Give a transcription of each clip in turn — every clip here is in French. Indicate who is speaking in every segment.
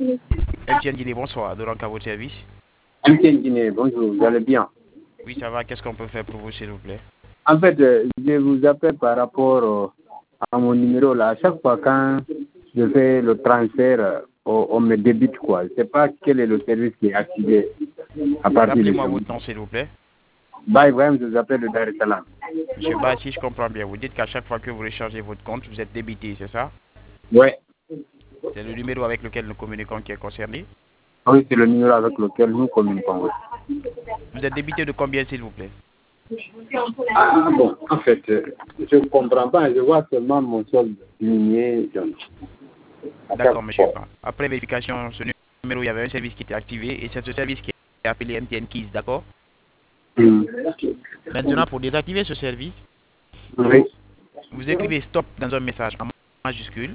Speaker 1: MTN Guinée, bonsoir. Donc à votre service.
Speaker 2: MTN Guinée, bonjour, vous allez bien?
Speaker 1: Oui, ça va. Qu'est-ce qu'on peut faire pour vous, s'il vous plaît?
Speaker 2: En fait, je vous appelle par rapport à mon numéro là. À chaque fois quand je fais le transfert, on me débite quoi. Je ne sais pas quel est le service qui est activé à partir de
Speaker 1: Rappelez-moi votre nom, s'il vous plaît.
Speaker 2: Bah Ibrahim, je vous appelle de Dar es Salaam.
Speaker 1: Monsieur Ba, si je comprends bien, vous dites qu'à chaque fois que vous rechargez votre compte, vous êtes débité, c'est ça?
Speaker 2: Ouais.
Speaker 1: C'est le numéro avec lequel nous communiquons qui est concerné?
Speaker 2: Oui, c'est le numéro avec lequel nous communiquons.
Speaker 1: Vous êtes débité de combien, s'il vous plaît?
Speaker 2: Ah bon, en fait, je ne comprends pas. Je vois seulement mon solde diminuer.
Speaker 1: D'accord, monsieur Ba. Après vérification, ce numéro, il y avait un service qui était activé et c'est ce service qui est appelé MTN Keys, d'accord? Maintenant, pour désactiver ce service,
Speaker 2: Oui.
Speaker 1: vous écrivez stop dans un message en majuscule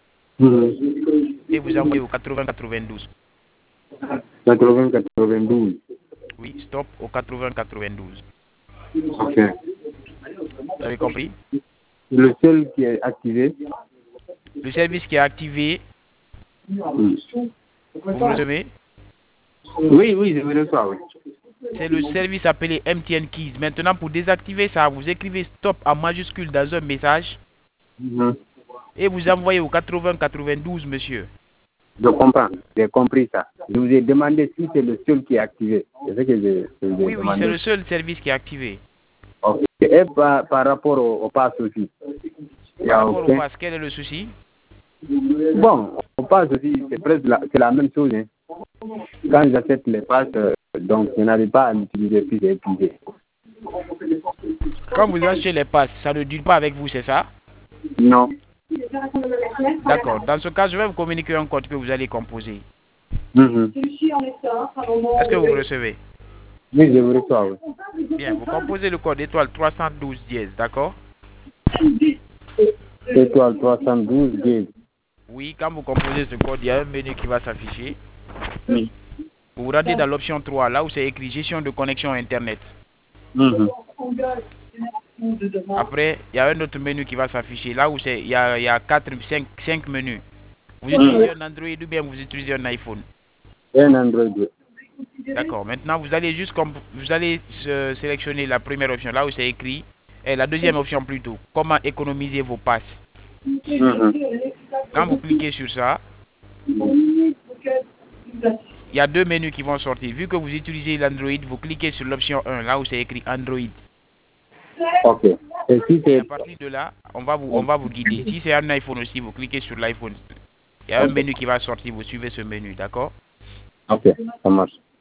Speaker 1: et vous envoyez au 8092.
Speaker 2: 80-92.
Speaker 1: Oui, stop au 8092.
Speaker 2: Ok.
Speaker 1: Vous avez compris?
Speaker 2: Le seul qui est activé.
Speaker 1: Le service qui est activé, vous me recevez?
Speaker 2: Oui, oui, je vous reçois, oui.
Speaker 1: C'est le service appelé MTN Keys. Maintenant, pour désactiver ça, vous écrivez stop en majuscule dans un message et vous envoyez au 8092, monsieur.
Speaker 2: Je comprends, j'ai compris ça. Je vous ai demandé si c'est le seul qui est activé. C'est ce que je vous ai
Speaker 1: Oui,
Speaker 2: demandé.
Speaker 1: c'est le seul service qui est activé.
Speaker 2: Ok. Et par rapport au pass aussi.
Speaker 1: Par rapport au pass, quel est le souci?
Speaker 2: Bon, au pass aussi, c'est presque la même chose. Hein. Quand j'achète les passes, donc je n'arrive pas à l'utiliser puis j'ai épuisé.
Speaker 1: Quand vous achetez les passes, ça ne dure pas avec vous, c'est ça?
Speaker 2: Non.
Speaker 1: D'accord. Dans ce cas, je vais vous communiquer un code que vous allez composer. Est-ce que vous recevez?
Speaker 2: Oui, je vous reçois, oui.
Speaker 1: Bien, vous composez le code étoile 312 dièse, d'accord?
Speaker 2: Étoile 312 dièse.
Speaker 1: Oui, quand vous composez ce code, il y a un menu qui va s'afficher. Vous vous rendez dans l'option 3, là où c'est écrit gestion de connexion Internet. Après, il y a un autre menu qui va s'afficher, là où il y a 5 menus. Vous utilisez un Android ou bien vous utilisez un iPhone?
Speaker 2: Un Android.
Speaker 1: D'accord. Maintenant, vous allez sélectionner la première option, là où c'est écrit, et la deuxième option plutôt, comment économiser vos passes. Quand vous cliquez sur ça, il y a deux menus qui vont sortir. Vu que vous utilisez l'Android, vous cliquez sur l'option 1, là où c'est écrit Android.
Speaker 2: Ok. Et si
Speaker 1: Et à partir de là, on va vous guider. Si c'est un iPhone aussi, vous cliquez sur l'iPhone. Il y a un menu qui va sortir, vous suivez ce menu, d'accord?
Speaker 2: Ok, ça marche.